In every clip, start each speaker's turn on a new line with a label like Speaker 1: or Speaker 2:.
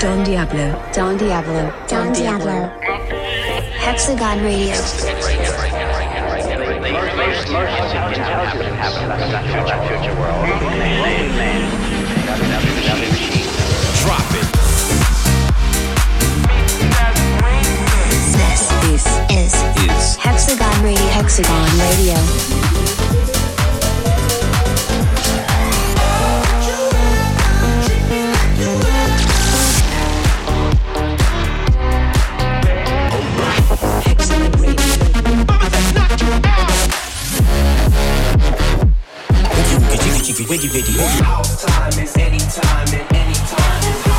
Speaker 1: Don Diablo.
Speaker 2: Don Diablo.
Speaker 3: Don Diablo. Hexagon Radio.
Speaker 4: Drop it.
Speaker 3: This is Hexagon Radio.
Speaker 2: Hexagon Radio.
Speaker 4: Wiggy video.
Speaker 5: House time is anytime and anytime.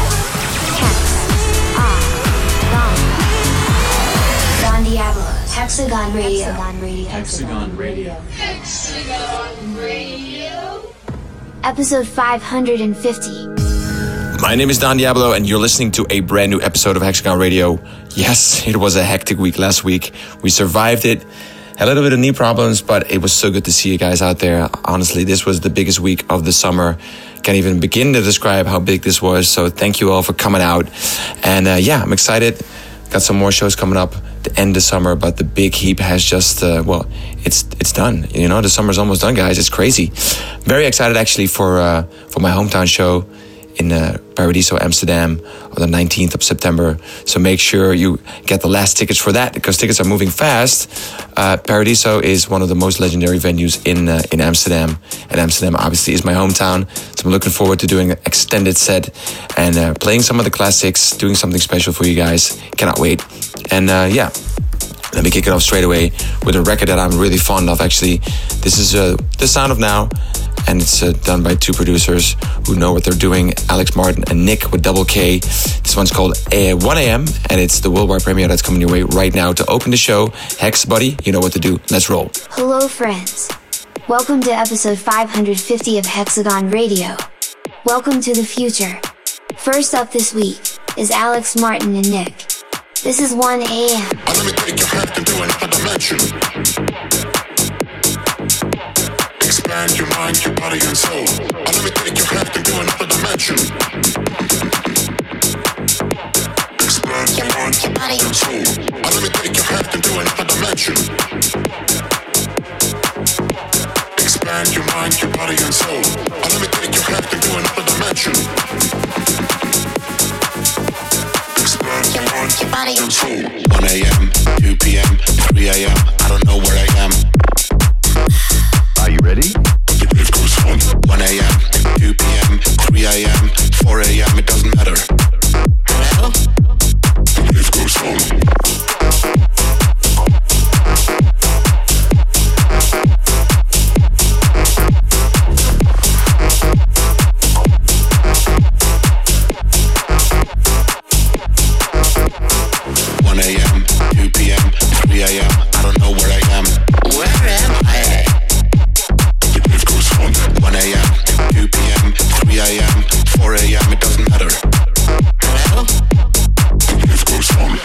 Speaker 3: Don Diablo. Hexagon Radio.
Speaker 1: Hexagon Radio.
Speaker 6: Hexagon Radio.
Speaker 3: Episode 550.
Speaker 4: My name is Don Diablo, and you're listening to a brand new episode of Hexagon Radio. Yes, it was a hectic week last week. We survived it. Had a little bit of knee problems, but it was so good to see you guys out there. Honestly, this was the biggest week of the summer. Can't even begin to describe how big this was. So thank you all for coming out. And I'm excited. Got some more shows coming up to end the summer, but the big heap has just, it's done. You know, the summer's almost done, guys. It's crazy. Very excited actually for my hometown show in Paradiso, Amsterdam on the 19th of September. So make sure you get the last tickets for that because tickets are moving fast. Paradiso is one of the most legendary venues in Amsterdam. And Amsterdam obviously is my hometown. So I'm looking forward to doing an extended set and playing some of the classics, doing something special for you guys. Cannot wait. And let me kick it off straight away with a record that I'm really fond of actually. This is The Sound of Now. And it's done by two producers who know what they're doing, Alex Martin and Nick with double K. This one's called 1 AM, and it's the worldwide premiere that's coming your way right now. To open the show, Hex Buddy, you know what to do. Let's roll.
Speaker 3: Hello, friends. Welcome to episode 550 of Hexagon Radio. Welcome to the future. First up this week is Alex Martin and Nick. This is 1 AM.
Speaker 7: Let me take your head into another dimension. Expand your mind, your body and soul. Let me take your head into another dimension. Expand your mind, your body and soul. Let me take your head into another dimension. Expand your mind, your body and soul. Let me take your head into another dimension. Expand your mind, your body and soul. 1 AM, 2 PM, 3 AM. I don't know where I am.
Speaker 8: Are you ready?
Speaker 7: The wave goes on. 1 AM, 2 PM, 3 AM, 4 AM, it doesn't matter. Hello? The wave goes on. 1 AM, 2 PM, 3 AM, I don't know where I am. Where am I? 1 AM, 2 PM, 3 AM, 4 AM, it doesn't matter. Hello? The wave goes on.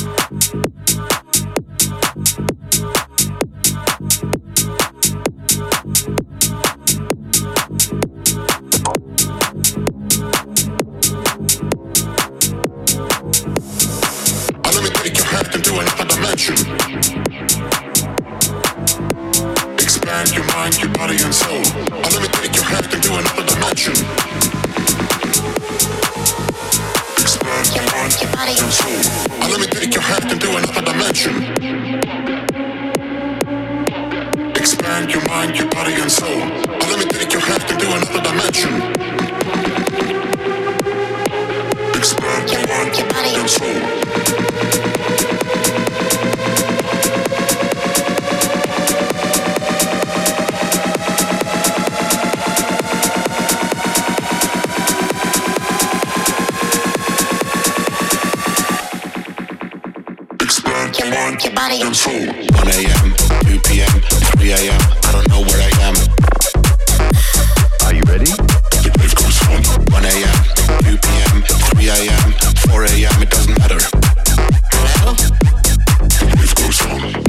Speaker 7: Let me take your head into another dimension. Expand your mind, your body and soul. Let me take your head into another dimension. Expand your mind, your body and soul. Let me take your head into another dimension. Expand your mind, your body and soul. Let me take your head into another dimension. Expand your mind, your body and soul. Your body and soul. 1 AM, 2 PM, 3 AM, I don't know where I am.
Speaker 8: Are you ready?
Speaker 7: The wave goes on. 1 AM, 2 PM, 3 AM, 4 AM, it doesn't matter. Hello? The wave goes on.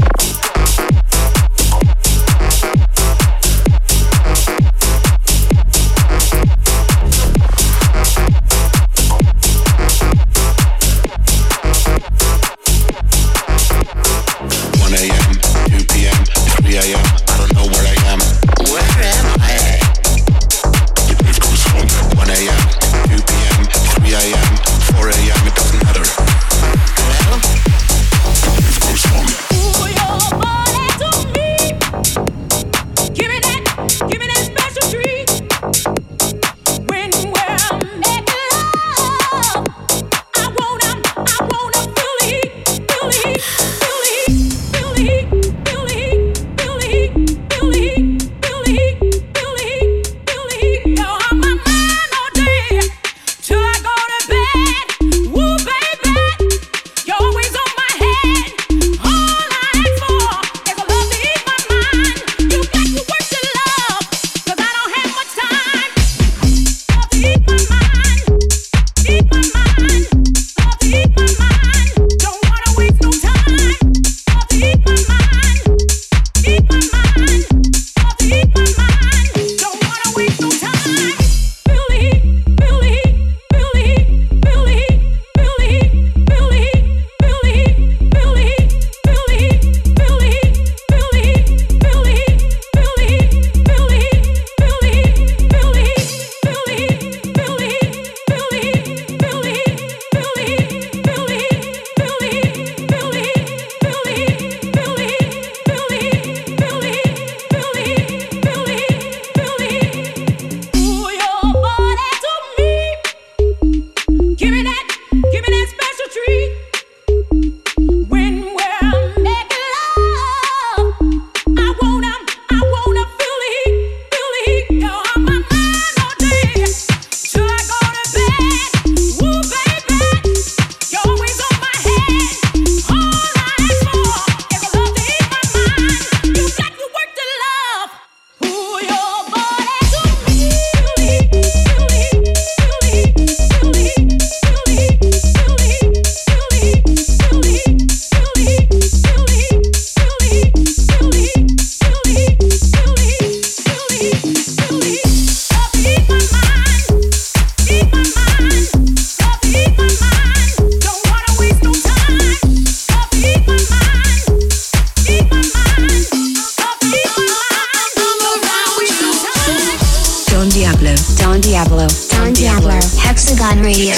Speaker 3: Hexagon Radio.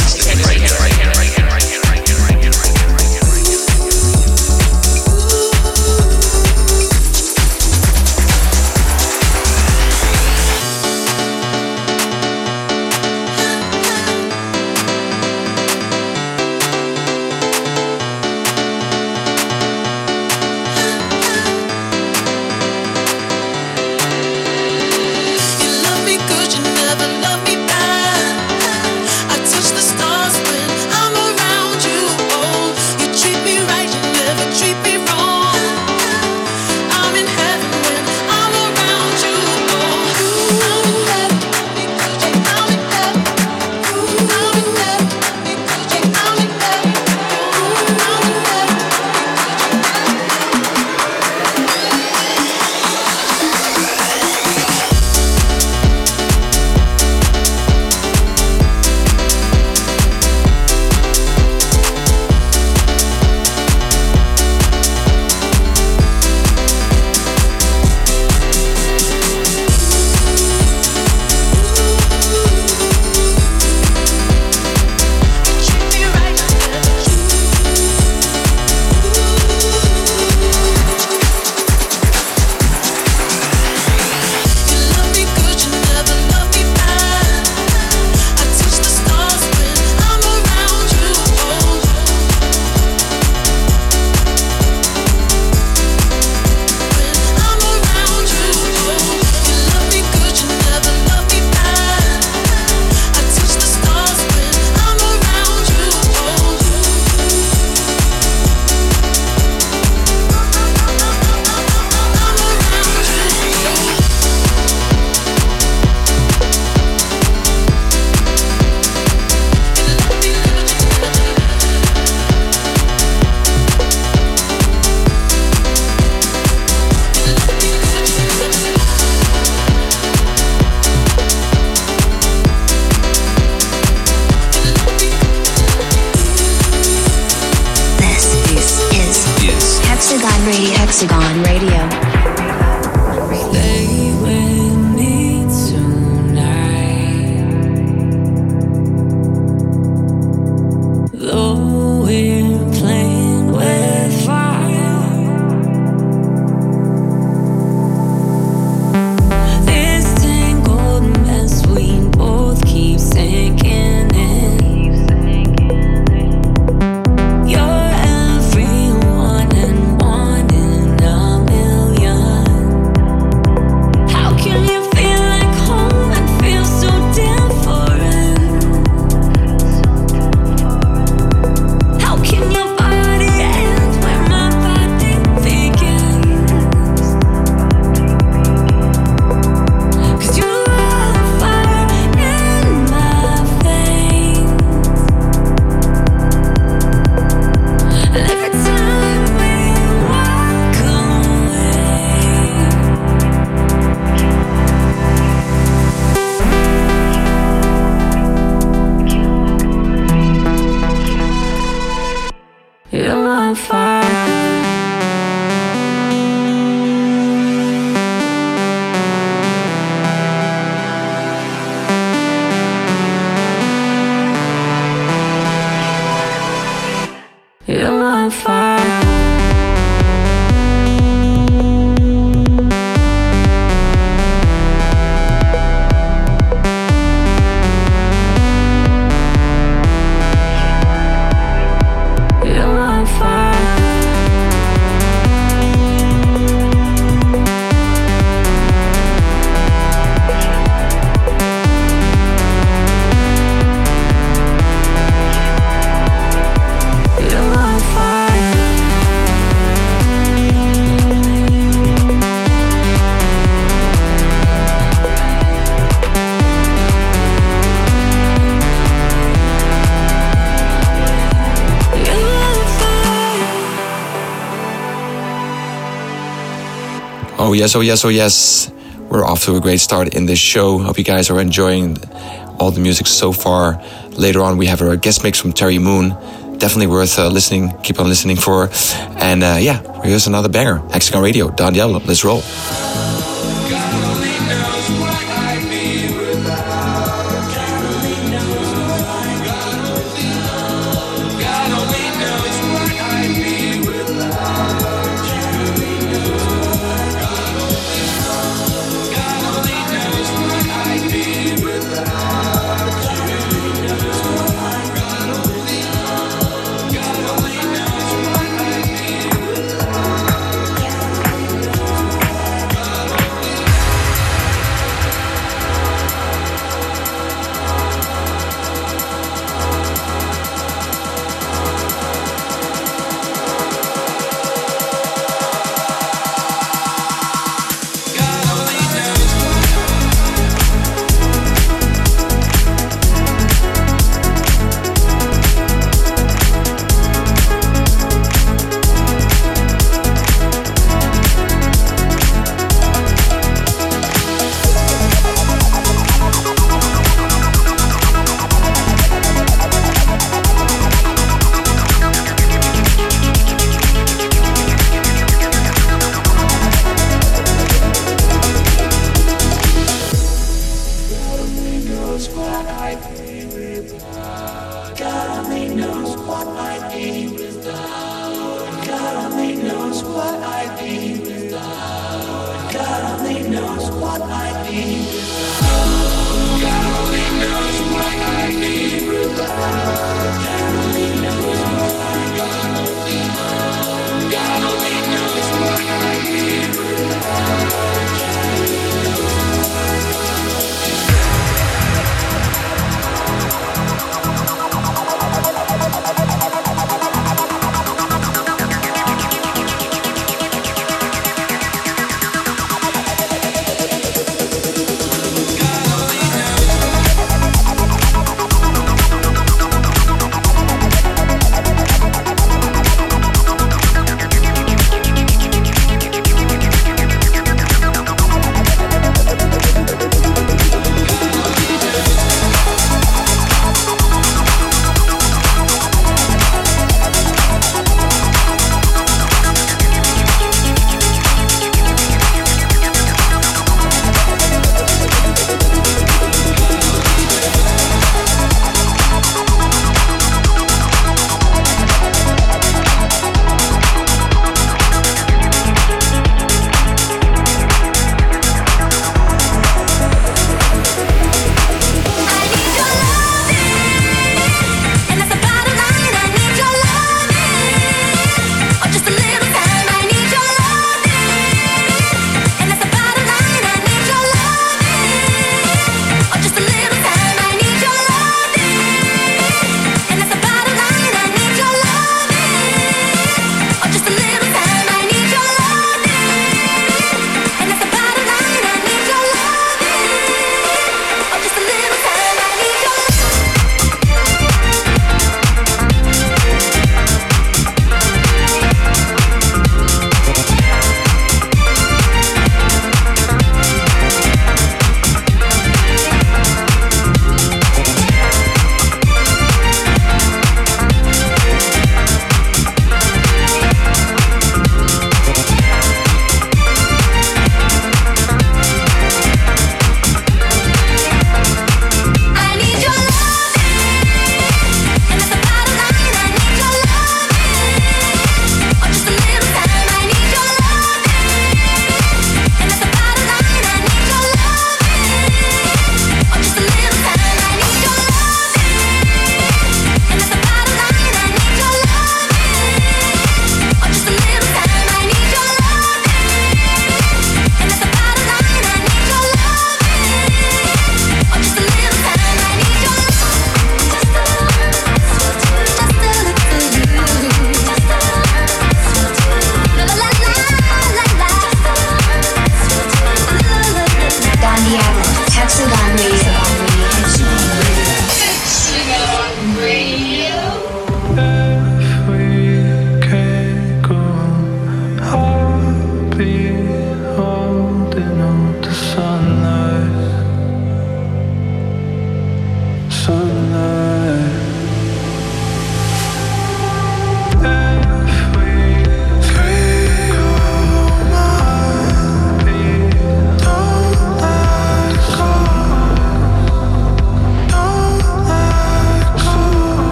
Speaker 3: Hexagon Radio.
Speaker 9: Stay with me tonight. Though we're playing with fire, this tangled mess we both keep sinking in. You're everyone and one in a million. How can you feel like home and feel so damn foreign? How can your body end where my body begins? 'Cause you are fire in my veins. And every time we walk away, you're my fire. You're my fire. You're my fire. You're my fire. You're my fire.
Speaker 4: Oh yes, oh yes, oh yes. We're off to a great start in this show. Hope you guys are enjoying all the music so far. Later on, we have a guest mix from Terry Moon. Definitely worth listening. Keep on listening for. And yeah, here's another banger. Hexagon Radio, Don Diablo. Let's roll.
Speaker 5: God only knows what I'd be without you.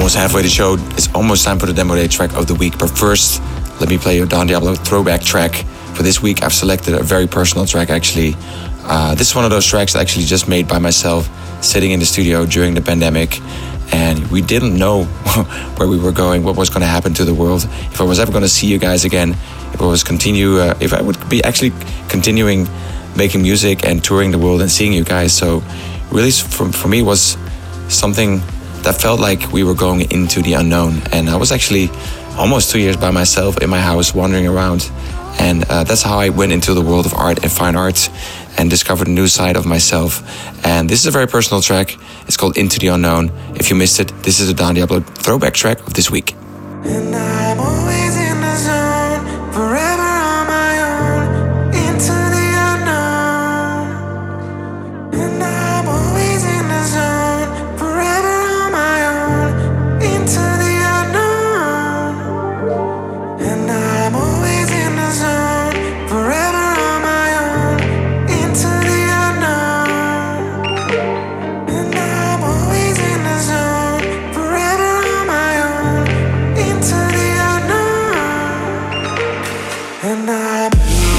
Speaker 4: almost halfway the show. It's almost time for the Demo Day track of the week. But first, let me play your Don Diablo throwback track. For this week, I've selected a very personal track, actually. This is one of those tracks actually just made by myself, sitting in the studio during the pandemic. And we didn't know where we were going, what was going to happen to the world, if I was ever going to see you guys again, if I would be actually continuing making music and touring the world and seeing you guys. So really, for me, was something that felt like we were going into the unknown. And I was actually almost 2 years by myself in my house, wandering around. And that's how I went into the world of art and fine art and discovered a new side of myself. And this is a very personal track. It's called Into the Unknown. If you missed it, this is a Don Diablo throwback track of this week.
Speaker 10: And I'm always in the zone, forever on my own, into the unknown. And I'm always in the zone, forever on my own, into the unknown. And I'm always in the zone, forever on my own, into the unknown. And I'm always in the zone, forever on my own, into the unknown. And I'm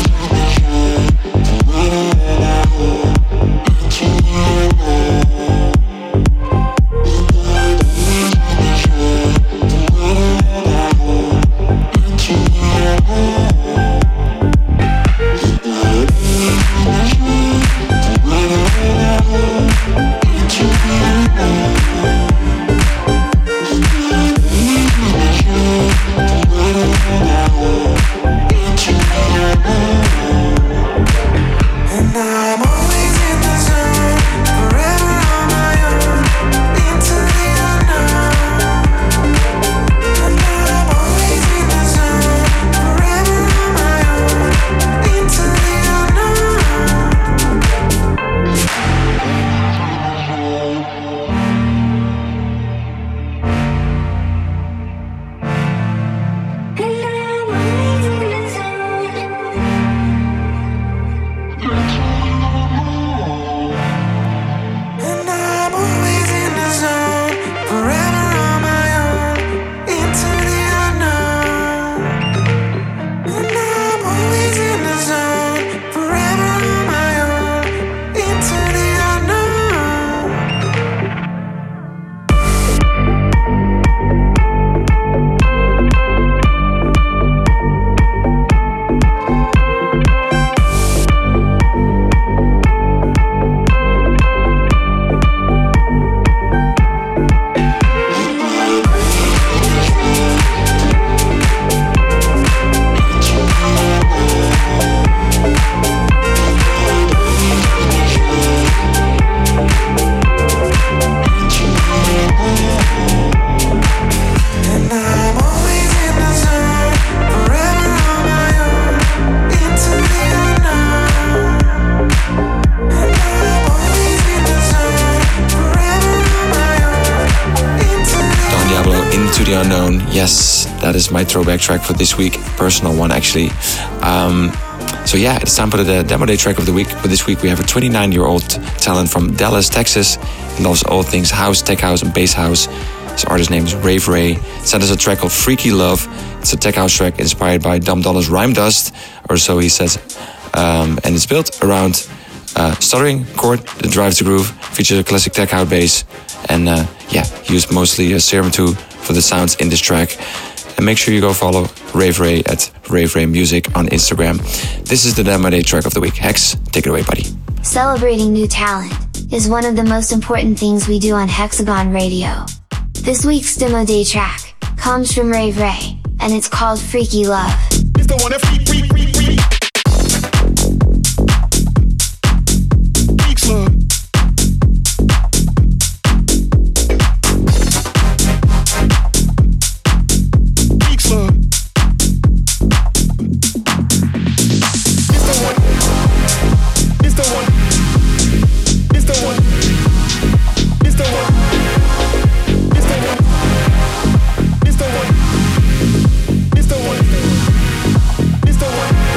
Speaker 4: Yes, that is my throwback track for this week. Personal one, actually. So yeah, it's time for the Demo Day track of the week. For this week, we have a 29-year-old talent from Dallas, Texas. He loves all things house, tech house, and bass house. His artist name is Rave Ray. Sent us a track called Freaky Love. It's a tech house track inspired by Dum Dollars Rhyme Dust, or so he says. And it's built around stuttering chord that drives the groove, features a classic tech house bass, and he used mostly Serum 2 for the sounds in this track. And make sure you go follow Rave Ray at Rave Ray Music on Instagram. This is the Demo Day track of the week. Hex, take it away, buddy.
Speaker 3: Celebrating new talent is one of the most important things we do on Hexagon Radio. This week's Demo Day track comes from Rave Ray, and it's called Freaky Love.
Speaker 10: it's the one that freaks love. It's the one.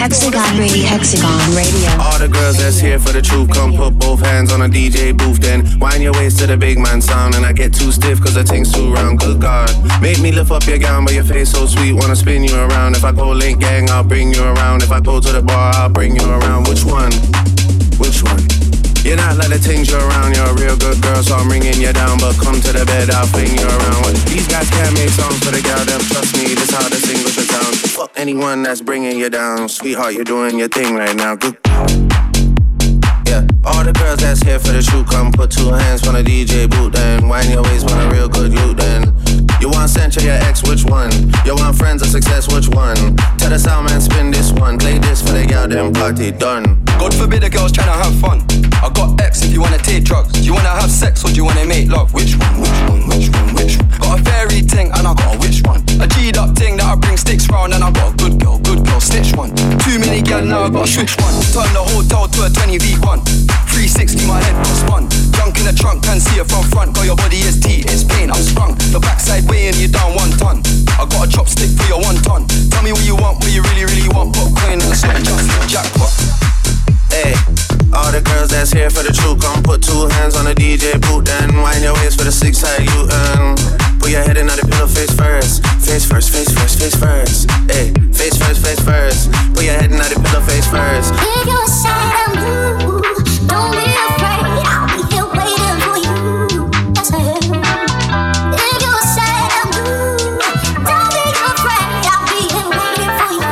Speaker 3: Hexagon Radio.
Speaker 2: Hexagon Radio.
Speaker 11: All the girls that's here for the truth, come put both hands on a DJ booth, then wind your waist to the big man sound. And I get too stiff cause the thing's too round, good God. Make me lift up your gown, but your face so sweet, wanna spin you around. If I go link gang, I'll bring you around. If I go to the bar, I'll bring you around. Which one? Which one? You're not like the things you're around, you're a real good girl, so I'm ringing you down. But come to the bed, I'll fling you around. These guys can't make songs for the gal, them trust me, this how the single should sound. Fuck anyone that's bringing you down. Sweetheart, you're doing your thing right now. Good. Yeah, all the girls that's here for the shoot, come put two hands on the DJ boot, then wind your waist on a real good you, then. You want Sancho, your ex, which one? You want friends of success, which one? Tell the sound man, spin this one. Play this for the gal, then party done.
Speaker 12: God forbid a girl's tryna have fun. I got X if you wanna take drugs. Do you wanna have sex or do you wanna make love? Which one, which one, which one, which one? Got a fairy ting and I got a which one? A G'd up ting that I bring sticks round. And I got a good girl, snitch one. Too many gal, now I got a switch one. Turn the hotel to a 20v1. 360, my head got spun. Junk in the trunk, can see it from front. Got your body is T, it's pain, I'm sprung. The backside weighing you down 1 ton. I got a chopstick for your 1 ton. Tell me what you want, what you really, really want. Put coin in the slot, just jackpot.
Speaker 11: Hey, all the girls that's here for the truth, come put two hands on the DJ boot, then wind your waist for the 6-side U-turn. Put your head in the pillow, face first. Face first, face first, face first. Hey, face first, face first. Put your head in the pillow, face first.
Speaker 9: If you're sad and blue, don't be afraid, I'll be here waiting for you. Yes, I am. If you're sad and blue, don't be afraid, I'll be here waiting for you.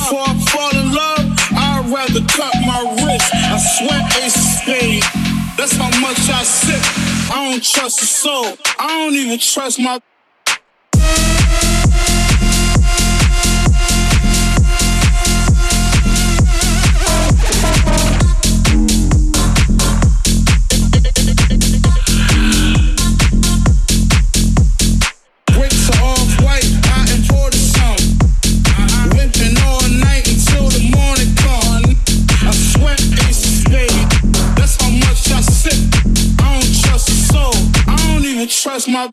Speaker 13: Before I fall in love, I'd rather cut my wrist. I swear ace of spades. That's how much I sip. I don't trust a soul. I don't even trust my. Bricks are off-white, I imported some. Whipping all night until the morning come. I swear ace of spades. That's how much I sip. I don't trust a soul. I don't even trust my.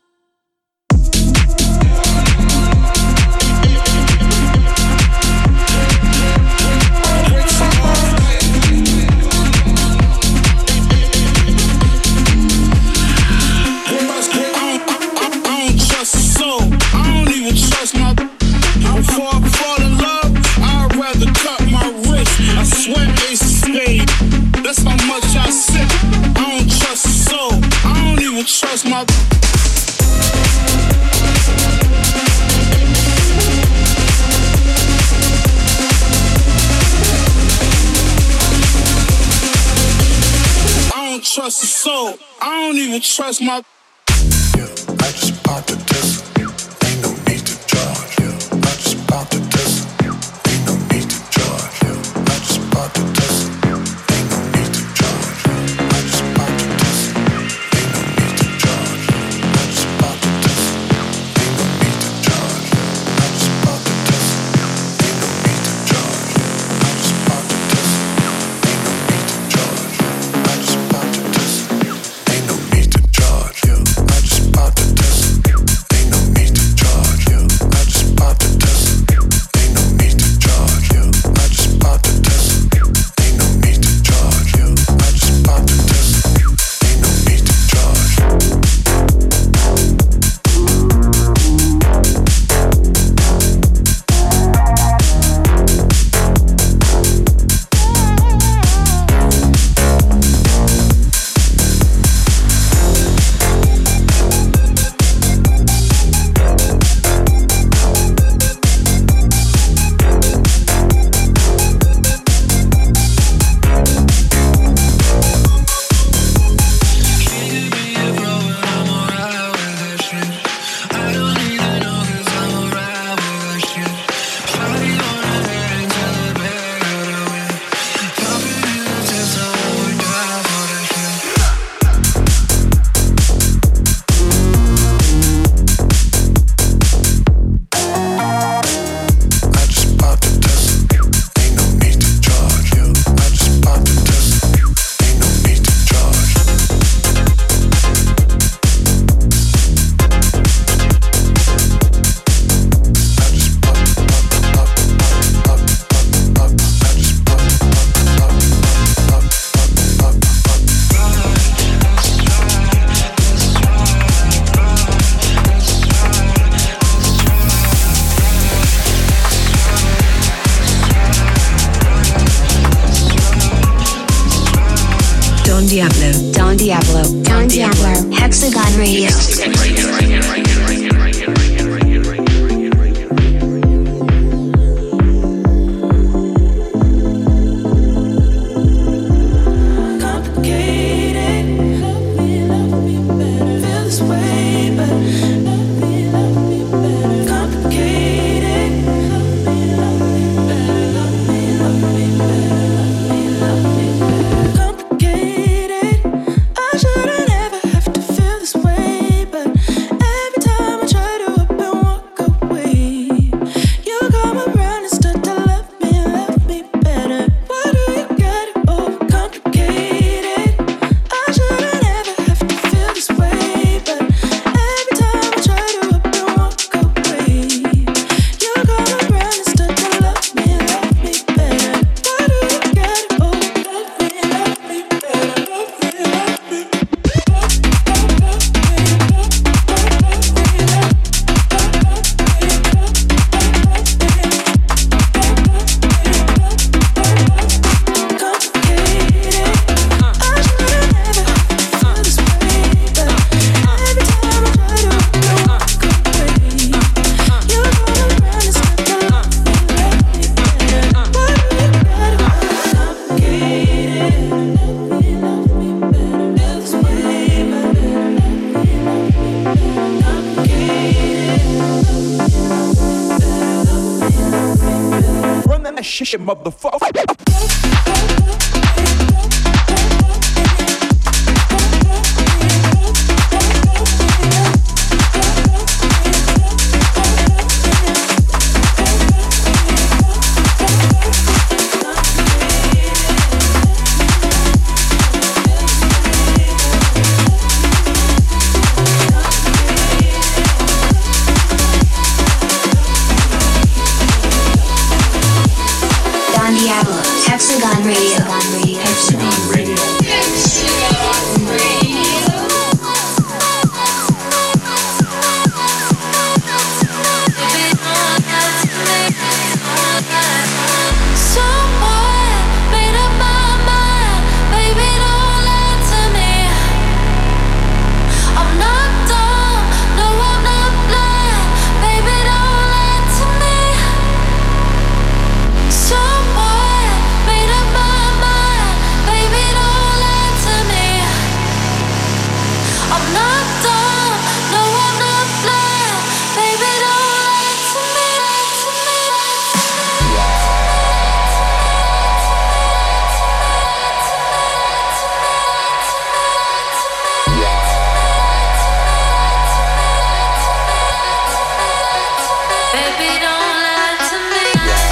Speaker 13: Before I fall in love, I'd rather cut my wrist. I swear ace of spades. That's how much I sip. I don't trust a soul. I don't even trust my. I don't trust a soul. I don't even trust my.
Speaker 10: I just popped a test. Ain't no need to charge. I just popped a test. Ain't no need to charge. I just popped a test. Ain't no need to charge. I just popped a test. Ain't no need to charge. I just popped a test. Ain't no need to charge. I just popped a test. Ain't no need to charge. I just popped a test. Ain't no need to charge. I just popped a test. Ain't no need to charge. I just popped a test. Ain't no need to charge. I just popped a test. Ain't no need to charge. I just popped a test. Ain't no need to charge. I just popped a test. Ain't no need to charge.
Speaker 2: Don Diablo.
Speaker 3: Don Diablo. Don Diablo. Hexagon Radio.
Speaker 9: I shouldn't ever have to feel this way, but
Speaker 14: shit, motherfucker.
Speaker 3: Hexagon Radio.
Speaker 1: Hexagon Radio.
Speaker 6: Hexagon Radio.
Speaker 9: Someone made up my mind, baby, don't lie to me. I'm not dumb, no, I'm not blind, baby, don't lie to me. Someone made up my mind, baby, don't lie to me. I'm not dumb, no, I'm not blind, baby, don't lie to me. Baby, don't lie to me.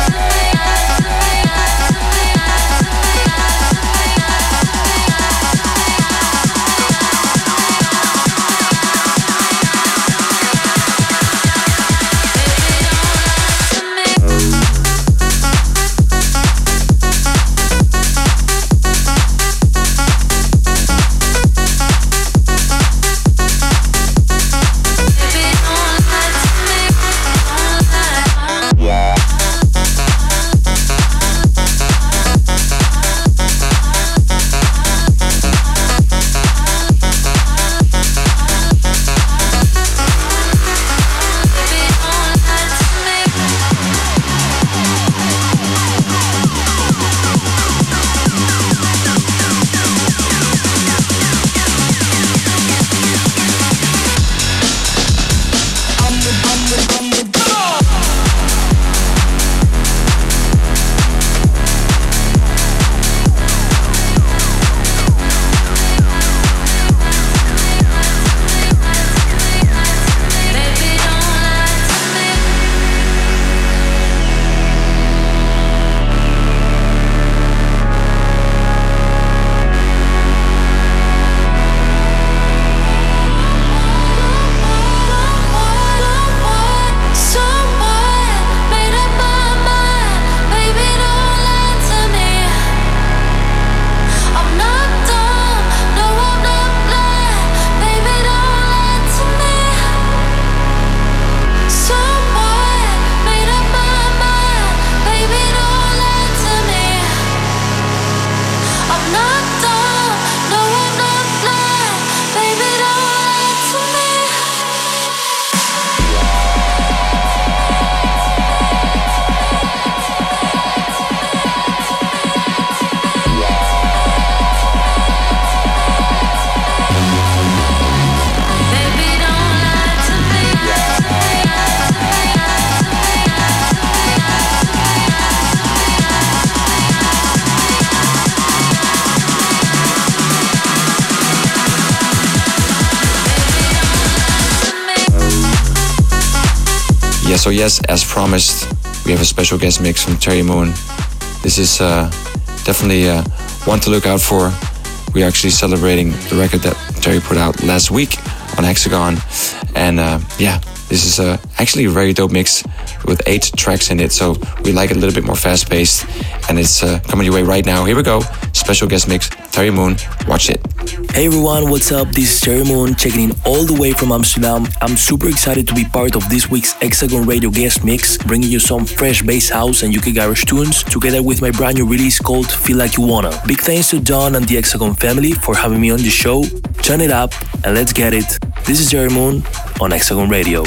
Speaker 4: So yes, as promised, we have a special guest mix from Terry Moon. This is definitely one to look out for. We're actually celebrating the record that Terry put out last week on Hexagon. And yeah, this is actually a very dope mix with 8 tracks in it. So we like it a little bit more fast-paced. And it's coming your way right now. Here we go. Special guest mix, Terry Moon. Watch it.
Speaker 15: Hey everyone, what's up? This is Terry Moon checking in all the way from Amsterdam. I'm super excited to be part of this week's Hexagon Radio guest mix, bringing you some fresh bass house and UK garage tunes, together with my brand new release called Feel Like You Wanna. Big thanks to Don and the Hexagon family for having me on the show. Turn it up and let's get it. This is Terry Moon on Hexagon Radio.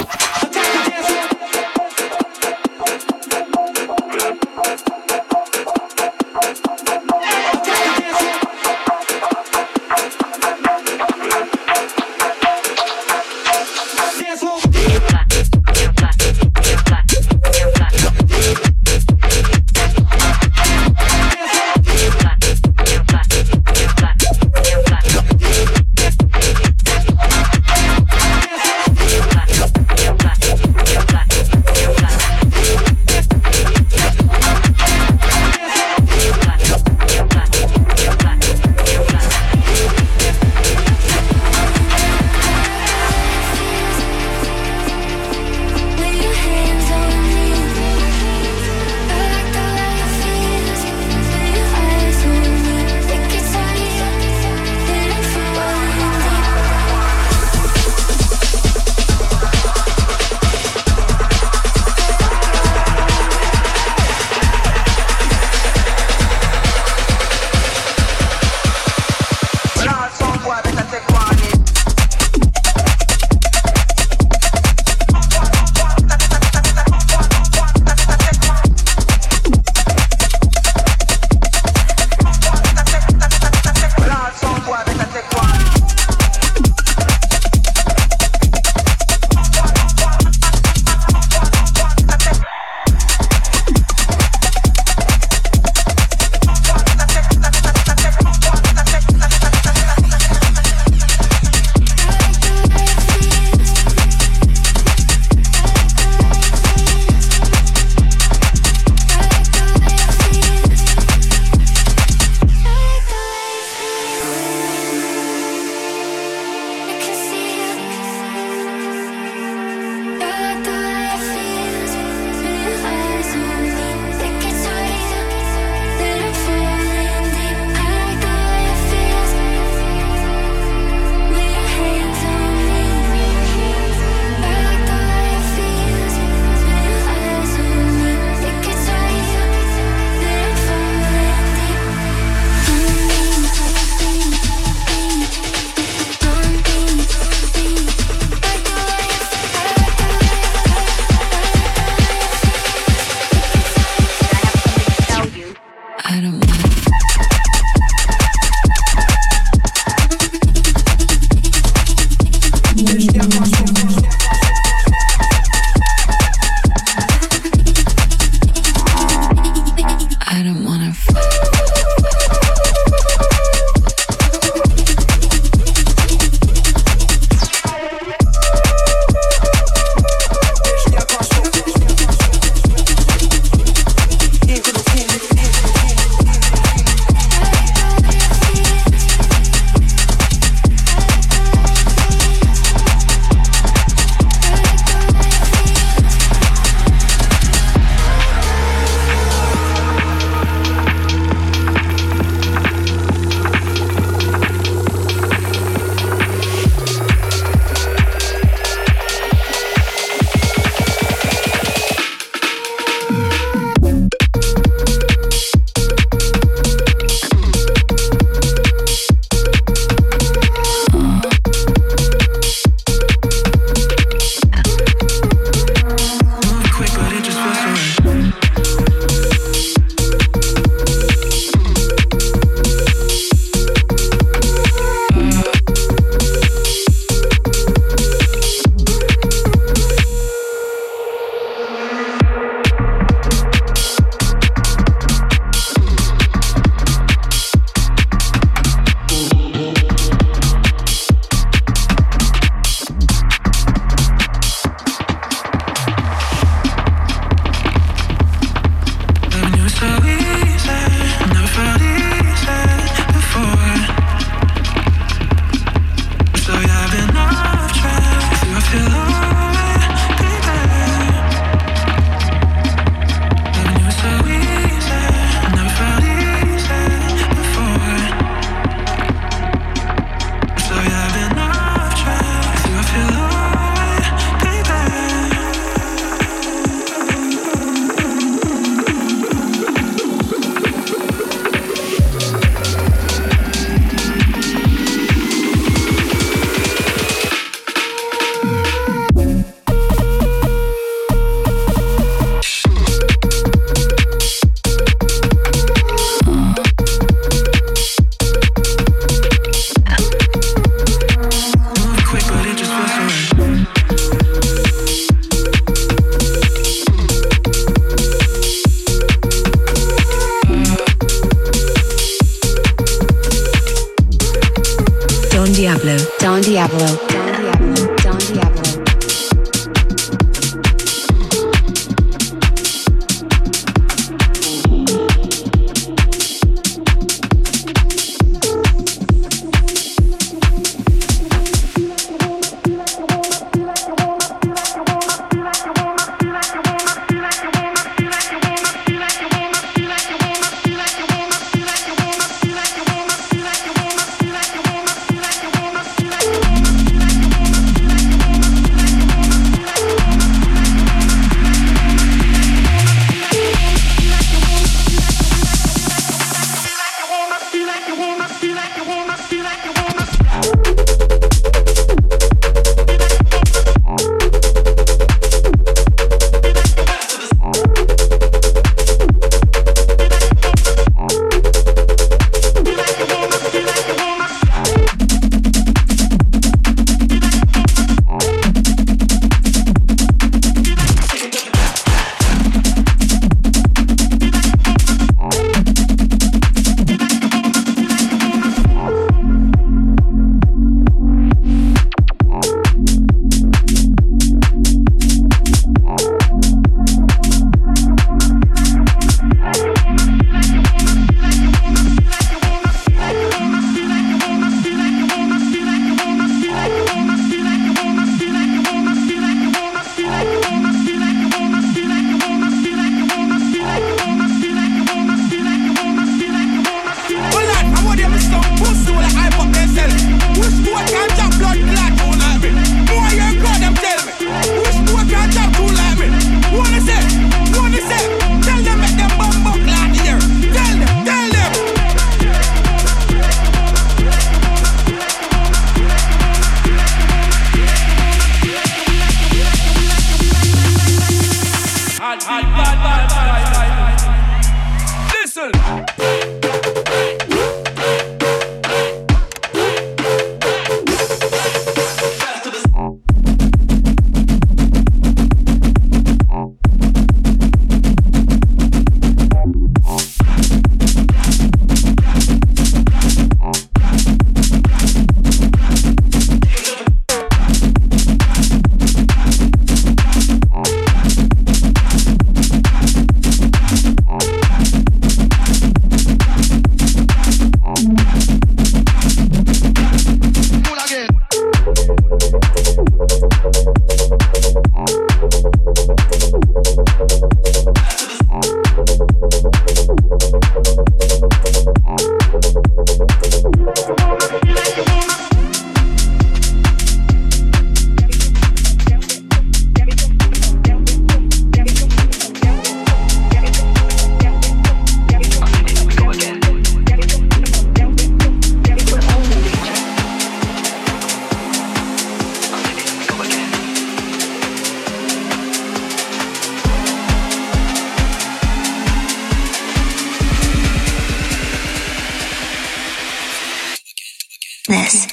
Speaker 2: Diablo.
Speaker 3: Don Diablo. Don Diablo. Don Diablo.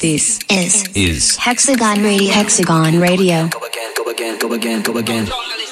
Speaker 2: This
Speaker 4: is
Speaker 3: Hexagon Radio.
Speaker 2: Hexagon Radio.
Speaker 12: Go again, go again, go again, go again.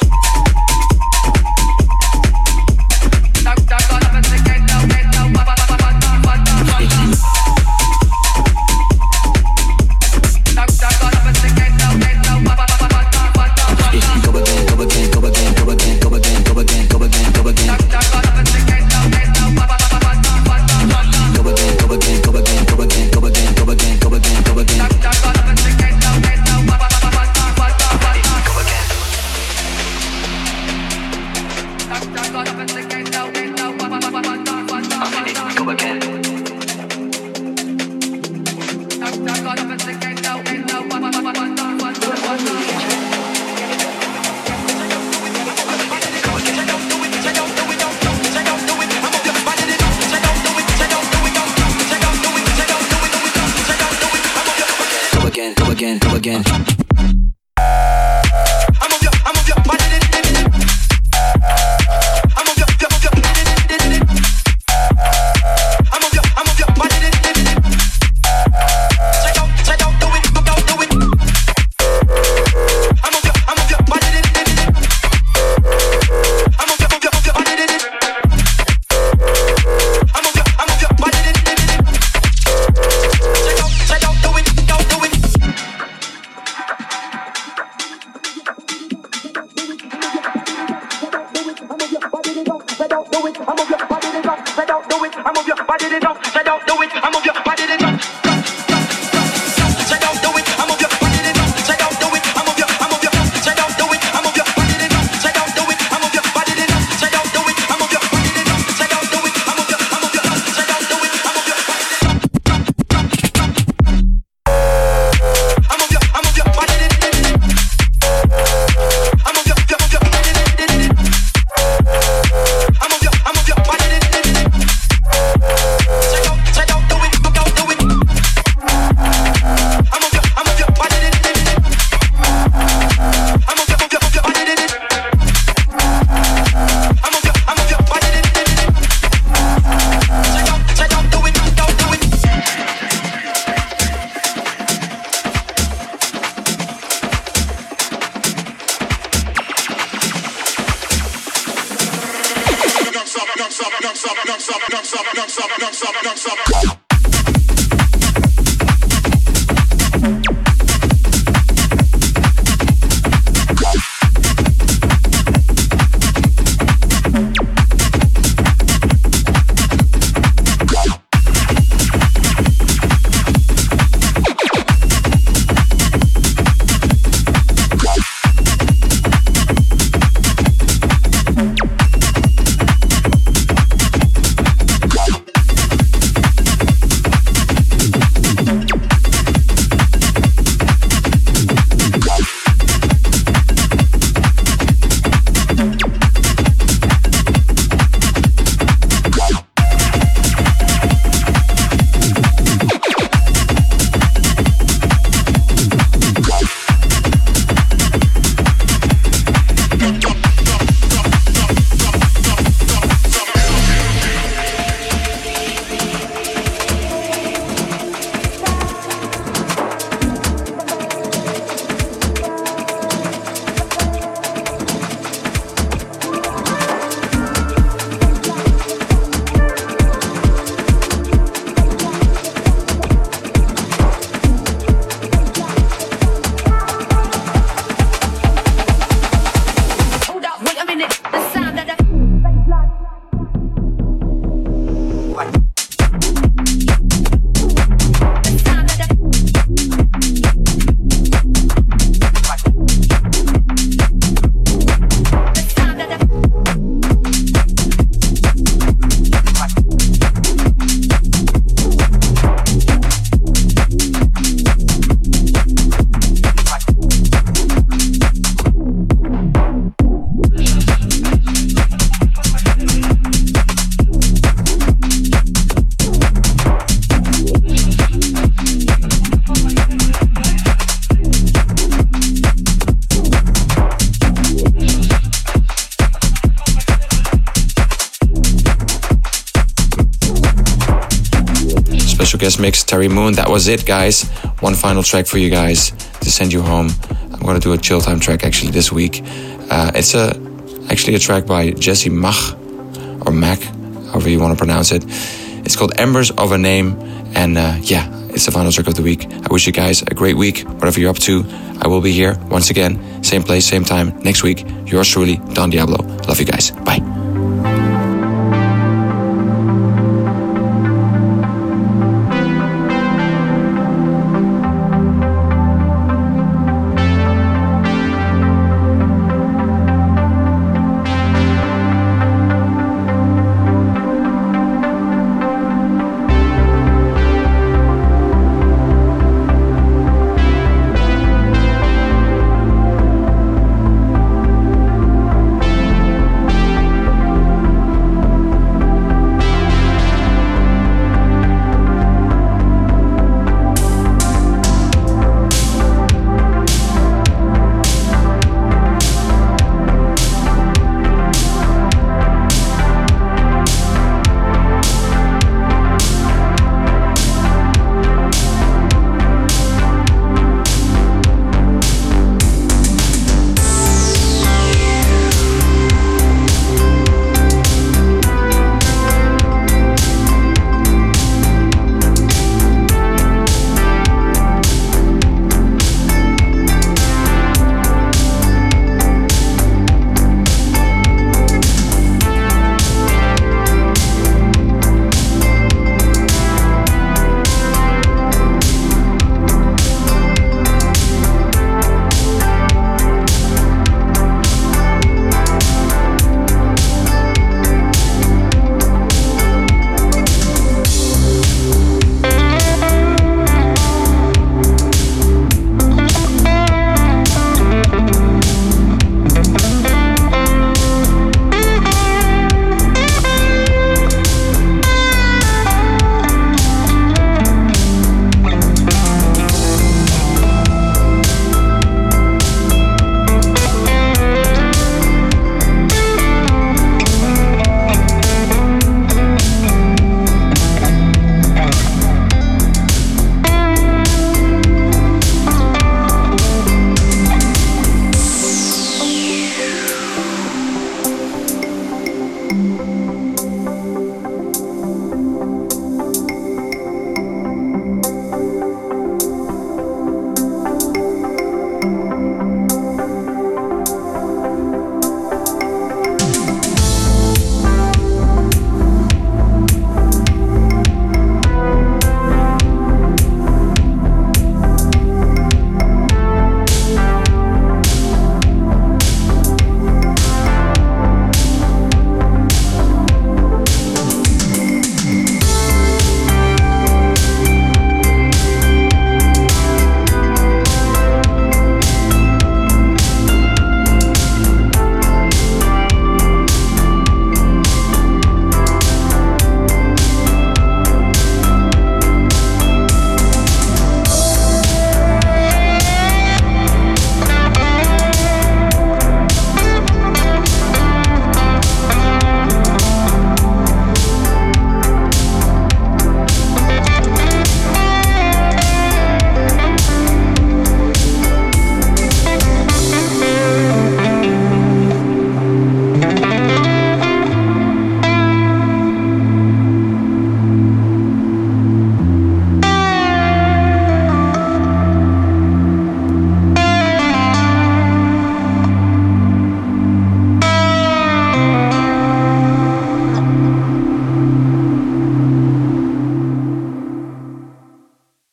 Speaker 12: Go again.
Speaker 4: special guest mix, Terry Moon. That was it, guys. One final track for you guys to send you home. I'm going to do a chill time track actually this week. It's actually a track by Jesse Mach, or Mac, however you want to pronounce it. It's called Embers of a Name, and it's the final track of the week. I wish you guys a great week, whatever you're up to. I will be here once again, same place, same time, next week. Yours truly, Don Diablo. Love you guys. Bye.